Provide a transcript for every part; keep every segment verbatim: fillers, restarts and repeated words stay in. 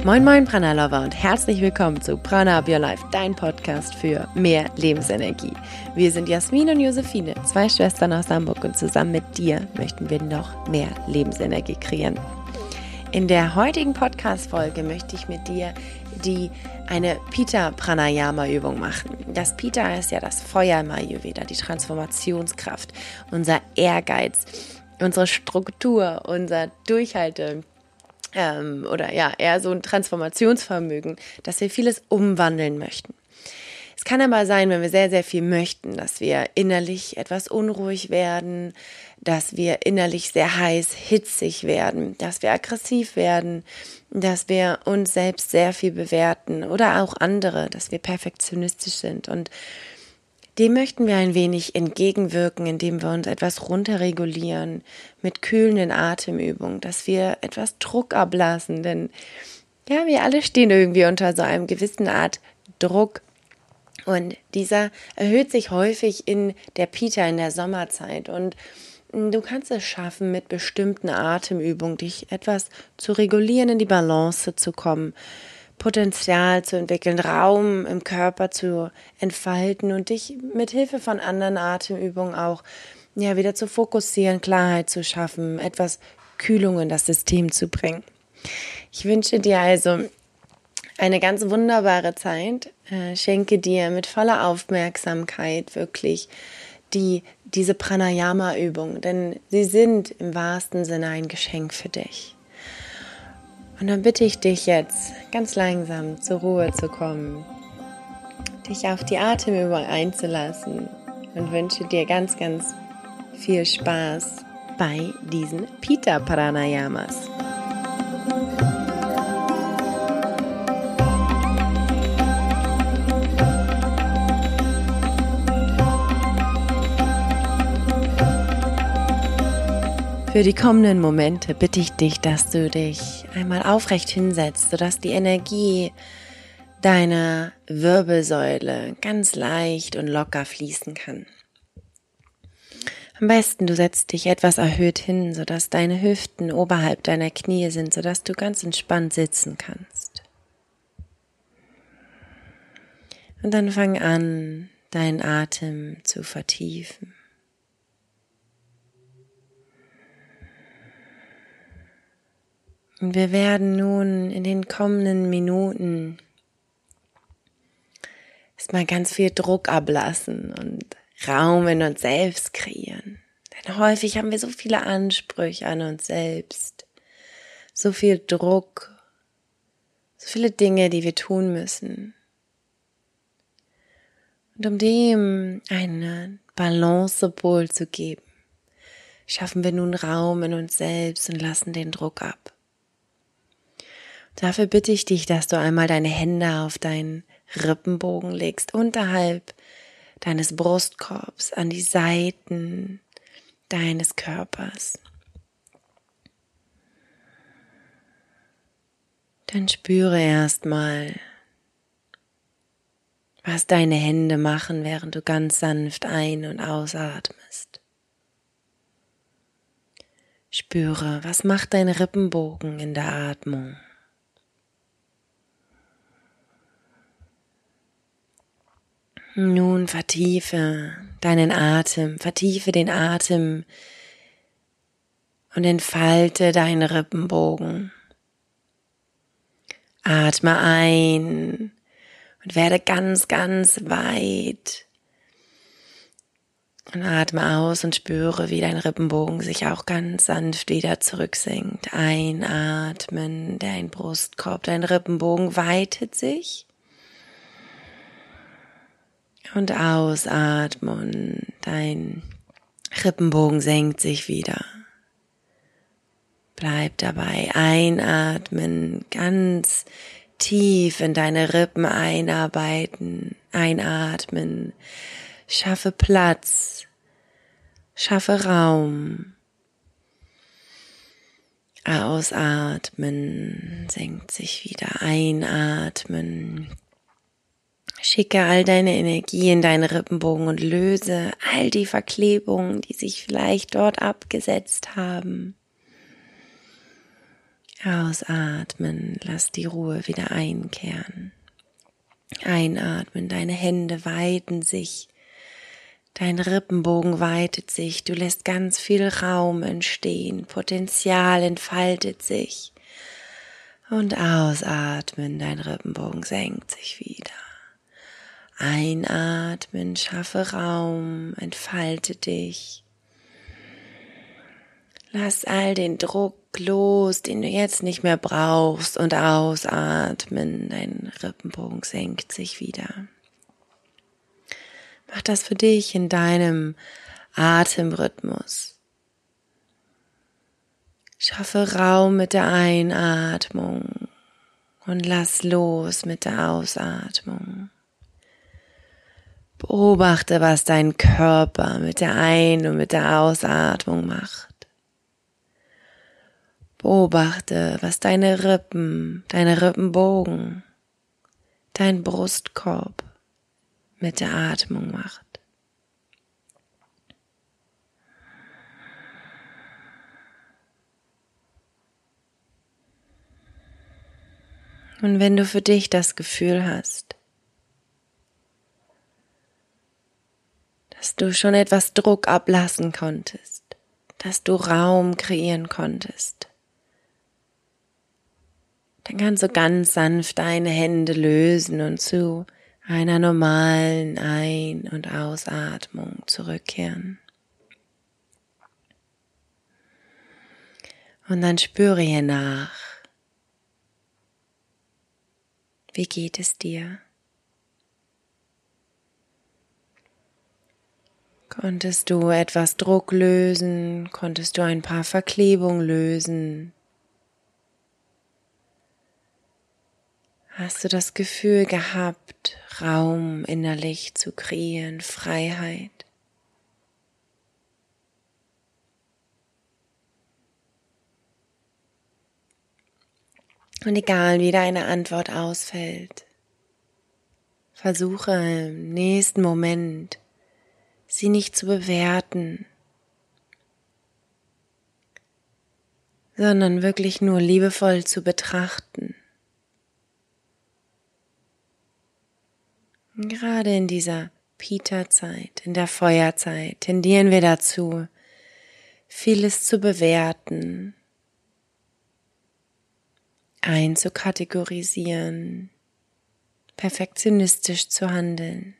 Moin Moin Prana Lover und herzlich willkommen zu Prana Up Your Life, dein Podcast für mehr Lebensenergie. Wir sind Jasmin und Josephine, zwei Schwestern aus Hamburg, und zusammen mit dir möchten wir noch mehr Lebensenergie kreieren. In der heutigen Podcast-Folge möchte ich mit dir die eine Pitta Pranayama Übung machen. Das Pitta ist ja das Feuer im Ayurveda, die Transformationskraft, unser Ehrgeiz, unsere Struktur, unser Durchhalte ähm, oder ja eher so ein Transformationsvermögen, dass wir vieles umwandeln möchten. Es kann aber sein, wenn wir sehr, sehr viel möchten, dass wir innerlich etwas unruhig werden, dass wir innerlich sehr heiß, hitzig werden, dass wir aggressiv werden, dass wir uns selbst sehr viel bewerten oder auch andere, dass wir perfektionistisch sind. Und dem möchten wir ein wenig entgegenwirken, indem wir uns etwas runterregulieren mit kühlenden Atemübungen, dass wir etwas Druck ablassen, denn ja, wir alle stehen irgendwie unter so einem gewissen Art Druck. Und dieser erhöht sich häufig in der Pitta, in der Sommerzeit. Und du kannst es schaffen, mit bestimmten Atemübungen dich etwas zu regulieren, in die Balance zu kommen, Potenzial zu entwickeln, Raum im Körper zu entfalten und dich mit Hilfe von anderen Atemübungen auch ja, wieder zu fokussieren, Klarheit zu schaffen, etwas Kühlung in das System zu bringen. Ich wünsche dir also eine ganz wunderbare Zeit, äh, schenke dir mit voller Aufmerksamkeit wirklich die, diese Pranayama-Übung, denn sie sind im wahrsten Sinne ein Geschenk für dich. Und dann bitte ich dich jetzt, ganz langsam zur Ruhe zu kommen, dich auf die Atemübung einzulassen und wünsche dir ganz, ganz viel Spaß bei diesen Pitta Pranayamas. Für die kommenden Momente bitte ich dich, dass du dich einmal aufrecht hinsetzt, sodass die Energie deiner Wirbelsäule ganz leicht und locker fließen kann. Am besten, du setzt dich etwas erhöht hin, sodass deine Hüften oberhalb deiner Knie sind, sodass du ganz entspannt sitzen kannst. Und dann fang an, deinen Atem zu vertiefen. Und wir werden nun in den kommenden Minuten erstmal ganz viel Druck ablassen und Raum in uns selbst kreieren. Denn häufig haben wir so viele Ansprüche an uns selbst, so viel Druck, so viele Dinge, die wir tun müssen. Und um dem eine Balancepol zu geben, schaffen wir nun Raum in uns selbst und lassen den Druck ab. Dafür bitte ich dich, dass du einmal deine Hände auf deinen Rippenbogen legst, unterhalb deines Brustkorbs, an die Seiten deines Körpers. Dann spüre erstmal, was deine Hände machen, während du ganz sanft ein- und ausatmest. Spüre, was macht dein Rippenbogen in der Atmung? Nun vertiefe deinen Atem, vertiefe den Atem und entfalte deinen Rippenbogen. Atme ein und werde ganz, ganz weit. Und atme aus und spüre, wie dein Rippenbogen sich auch ganz sanft wieder zurücksenkt. Einatmen, dein Brustkorb, dein Rippenbogen weitet sich. Und ausatmen, dein Rippenbogen senkt sich wieder. Bleib dabei, einatmen, ganz tief in deine Rippen einarbeiten, einatmen, schaffe Platz, schaffe Raum. Ausatmen, senkt sich wieder, einatmen. Schicke all deine Energie in deinen Rippenbogen und löse all die Verklebungen, die sich vielleicht dort abgesetzt haben. Ausatmen, lass die Ruhe wieder einkehren. Einatmen, deine Hände weiten sich, dein Rippenbogen weitet sich, du lässt ganz viel Raum entstehen, Potenzial entfaltet sich. Und ausatmen, dein Rippenbogen senkt sich wieder. Einatmen, schaffe Raum, entfalte dich. Lass all den Druck los, den du jetzt nicht mehr brauchst, und ausatmen, dein Rippenbogen senkt sich wieder. Mach das für dich in deinem Atemrhythmus. Schaffe Raum mit der Einatmung und lass los mit der Ausatmung. Beobachte, was dein Körper mit der Ein- und mit der Ausatmung macht. Beobachte, was deine Rippen, deine Rippenbogen, dein Brustkorb mit der Atmung macht. Und wenn du für dich das Gefühl hast, dass du schon etwas Druck ablassen konntest, dass du Raum kreieren konntest, dann kannst du ganz sanft deine Hände lösen und zu einer normalen Ein- und Ausatmung zurückkehren. Und dann spüre hier nach. Wie geht es dir? Konntest du etwas Druck lösen? Konntest du ein paar Verklebungen lösen? Hast du das Gefühl gehabt, Raum innerlich zu kreieren, Freiheit? Und egal, wie deine Antwort ausfällt, versuche im nächsten Moment, sie nicht zu bewerten, sondern wirklich nur liebevoll zu betrachten. Und gerade in dieser Pita-Zeit, in der Feuerzeit, tendieren wir dazu, vieles zu bewerten, einzukategorisieren, perfektionistisch zu handeln.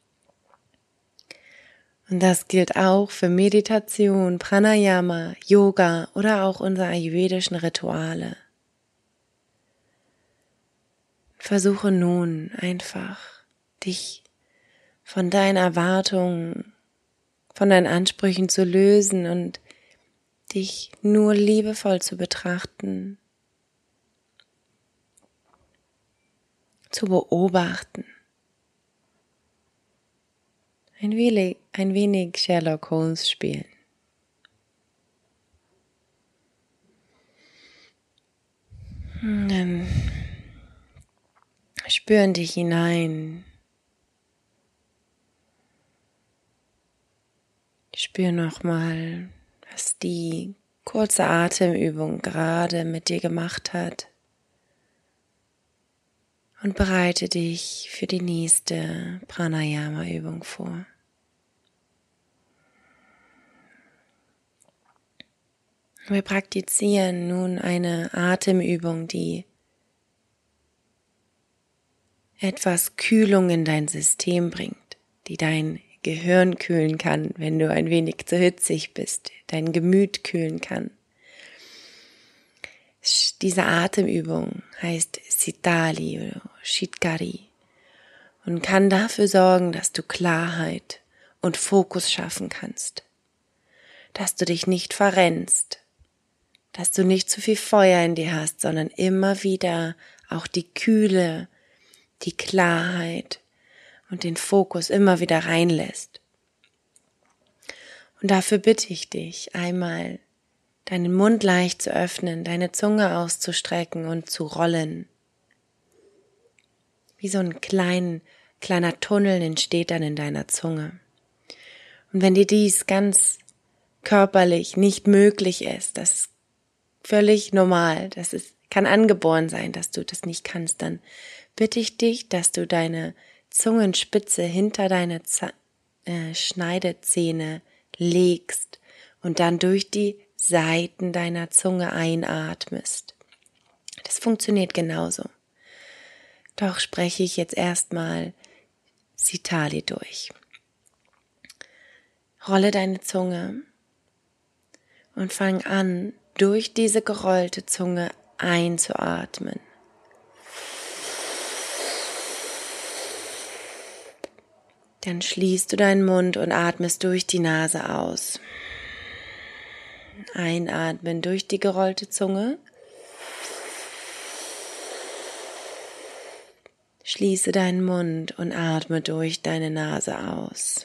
Und das gilt auch für Meditation, Pranayama, Yoga oder auch unsere ayurvedischen Rituale. Versuche nun einfach, dich von deinen Erwartungen, von deinen Ansprüchen zu lösen und dich nur liebevoll zu betrachten, zu beobachten. Ein wenig, ein wenig Sherlock Holmes spielen. Und dann spür in dich hinein. Spür nochmal, was die kurze Atemübung gerade mit dir gemacht hat. Und bereite dich für die nächste Pranayama-Übung vor. Wir praktizieren nun eine Atemübung, die etwas Kühlung in dein System bringt, die dein Gehirn kühlen kann, wenn du ein wenig zu hitzig bist, dein Gemüt kühlen kann. Diese Atemübung heißt Sitali oder Shitkari und kann dafür sorgen, dass du Klarheit und Fokus schaffen kannst, dass du dich nicht verrennst, dass du nicht zu viel Feuer in dir hast, sondern immer wieder auch die Kühle, die Klarheit und den Fokus immer wieder reinlässt. Und dafür bitte ich dich, einmal deinen Mund leicht zu öffnen, deine Zunge auszustrecken und zu rollen. Wie so ein klein, kleiner Tunnel entsteht dann in deiner Zunge. Und wenn dir dies ganz körperlich nicht möglich ist, das völlig normal. Das ist, kann angeboren sein, dass du das nicht kannst. Dann bitte ich dich, dass du deine Zungenspitze hinter deine Z- äh, Schneidezähne legst und dann durch die Seiten deiner Zunge einatmest. Das funktioniert genauso. Doch spreche ich jetzt erstmal Sitali durch. Rolle deine Zunge und fang an, durch diese gerollte Zunge einzuatmen. Dann schließt du deinen Mund und atmest durch die Nase aus. Einatmen durch die gerollte Zunge. Schließe deinen Mund und atme durch deine Nase aus.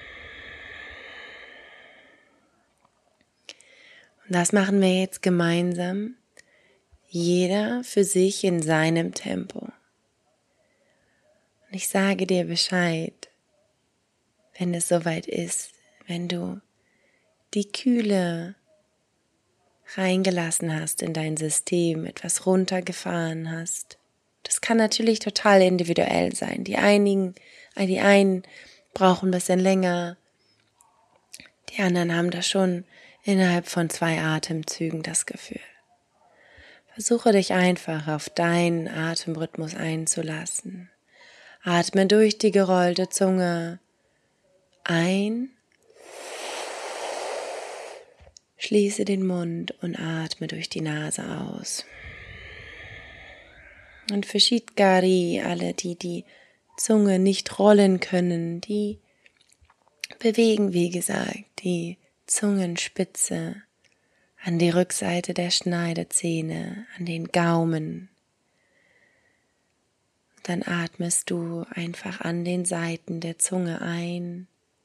Und das machen wir jetzt gemeinsam, jeder für sich in seinem Tempo. Und ich sage dir Bescheid, wenn es soweit ist, wenn du die Kühle reingelassen hast in dein System, etwas runtergefahren hast. Das kann natürlich total individuell sein. Die einigen, die einen brauchen ein bisschen länger, die anderen haben da schon innerhalb von zwei Atemzügen das Gefühl. Versuche dich einfach auf deinen Atemrhythmus einzulassen. Atme durch die gerollte Zunge ein, schließe den Mund und atme durch die Nase aus. Und für Shitgari, alle, die die Zunge nicht rollen können, die bewegen, wie gesagt, die Zungenspitze an die Rückseite der Schneidezähne, an den Gaumen. Dann atmest du einfach an den Seiten der Zunge ein.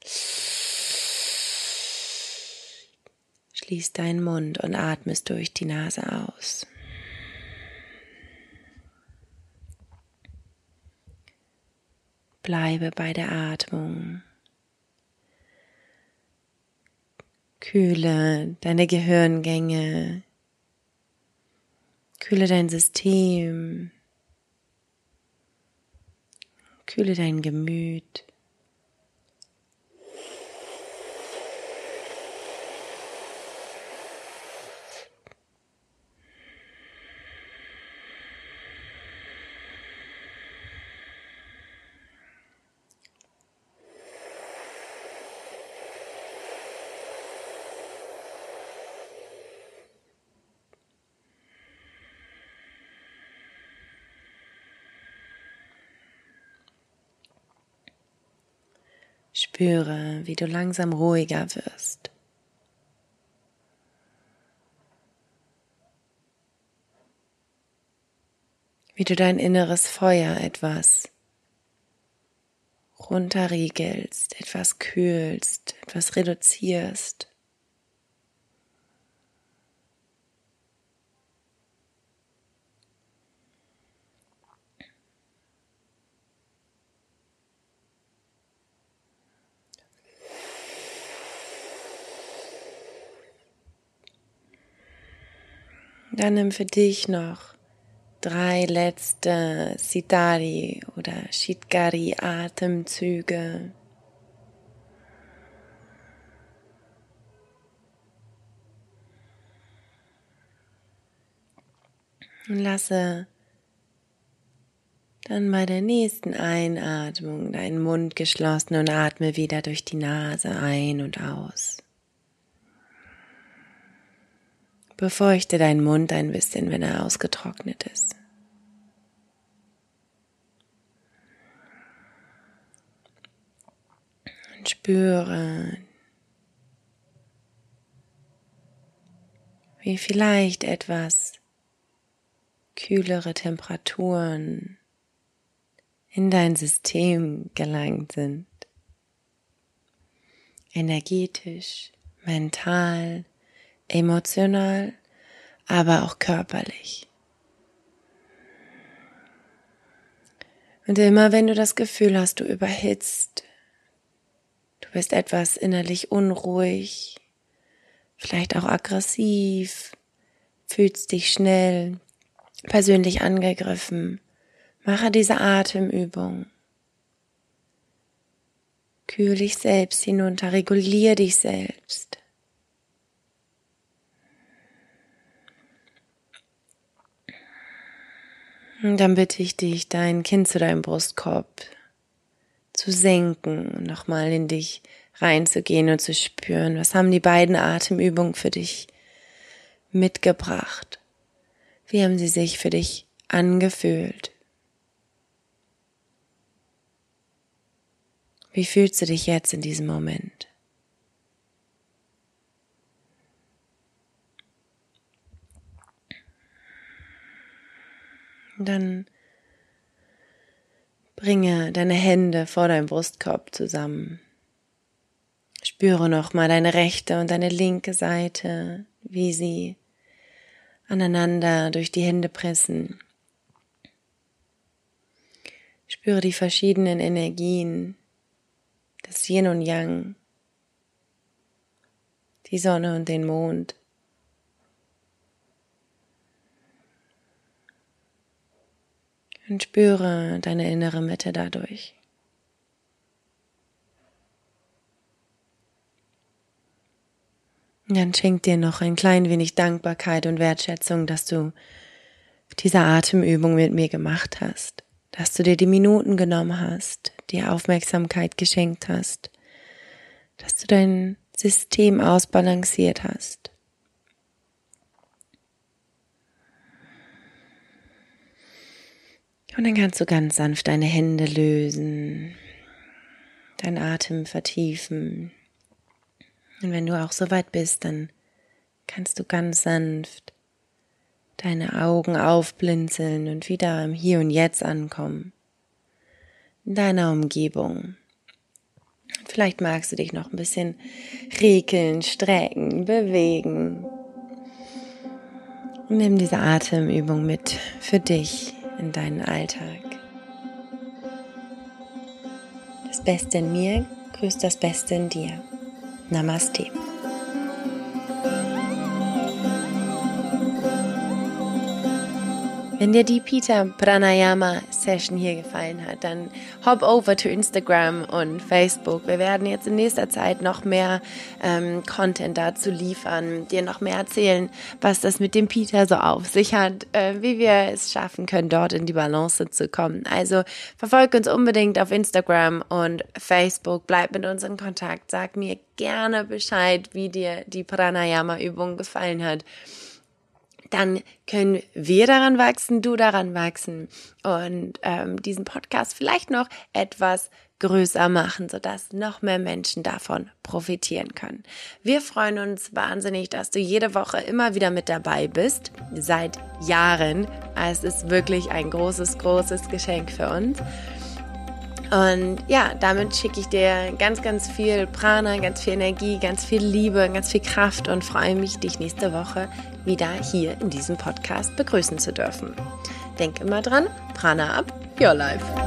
Schließt deinen Mund und atmest durch die Nase aus. Bleibe bei der Atmung. Kühle deine Gehirngänge. Kühle dein System. Kühle dein Gemüt. Spüre, wie du langsam ruhiger wirst. Wie du dein inneres Feuer etwas runterriegelst, etwas kühlst, etwas reduzierst. Dann nimm für dich noch drei letzte Sitari oder Shitgari Atemzüge. Und lasse dann bei der nächsten Einatmung deinen Mund geschlossen und atme wieder durch die Nase ein und aus. Befeuchte deinen Mund ein bisschen, wenn er ausgetrocknet ist. Und spüre, wie vielleicht etwas kühlere Temperaturen in dein System gelangt sind. Energetisch, mental, emotional, aber auch körperlich. Und immer wenn du das Gefühl hast, du überhitzt, du bist etwas innerlich unruhig, vielleicht auch aggressiv, fühlst dich schnell persönlich angegriffen, mache diese Atemübung. Kühl dich selbst hinunter, regulier dich selbst. Und dann bitte ich dich, dein Kinn zu deinem Brustkorb zu senken und nochmal in dich reinzugehen und zu spüren, was haben die beiden Atemübungen für dich mitgebracht? Wie haben sie sich für dich angefühlt? Wie fühlst du dich jetzt in diesem Moment? Und dann bringe deine Hände vor deinem Brustkorb zusammen. Spüre nochmal deine rechte und deine linke Seite, wie sie aneinander durch die Hände pressen. Spüre die verschiedenen Energien, das Yin und Yang, die Sonne und den Mond. Und spüre deine innere Mitte dadurch. Und dann schenk dir noch ein klein wenig Dankbarkeit und Wertschätzung, dass du diese Atemübung mit mir gemacht hast, dass du dir die Minuten genommen hast, dir Aufmerksamkeit geschenkt hast, dass du dein System ausbalanciert hast. Und dann kannst du ganz sanft deine Hände lösen, deinen Atem vertiefen. Und wenn du auch soweit bist, dann kannst du ganz sanft deine Augen aufblinzeln und wieder im Hier und Jetzt ankommen, in deiner Umgebung. Vielleicht magst du dich noch ein bisschen rekeln, strecken, bewegen. Und nimm diese Atemübung mit für dich in deinen Alltag. Das Beste in mir grüßt das Beste in dir. Namaste. Wenn dir die Pitta Pranayama Session hier gefallen hat, dann hop over to Instagram und Facebook. Wir werden jetzt in nächster Zeit noch mehr ähm, Content dazu liefern, dir noch mehr erzählen, was das mit dem Pitta so auf sich hat, äh, wie wir es schaffen können, dort in die Balance zu kommen. Also verfolg uns unbedingt auf Instagram und Facebook, bleib mit uns in Kontakt, sag mir gerne Bescheid, wie dir die Pranayama-Übung gefallen hat. Dann können wir daran wachsen, du daran wachsen und ähm, diesen Podcast vielleicht noch etwas größer machen, sodass noch mehr Menschen davon profitieren können. Wir freuen uns wahnsinnig, dass du jede Woche immer wieder mit dabei bist, seit Jahren. Es ist wirklich ein großes, großes Geschenk für uns. Und ja, damit schicke ich dir ganz, ganz viel Prana, ganz viel Energie, ganz viel Liebe, ganz viel Kraft und freue mich, dich nächste Woche wieder hier in diesem Podcast begrüßen zu dürfen. Denk immer dran, Prana up, your life.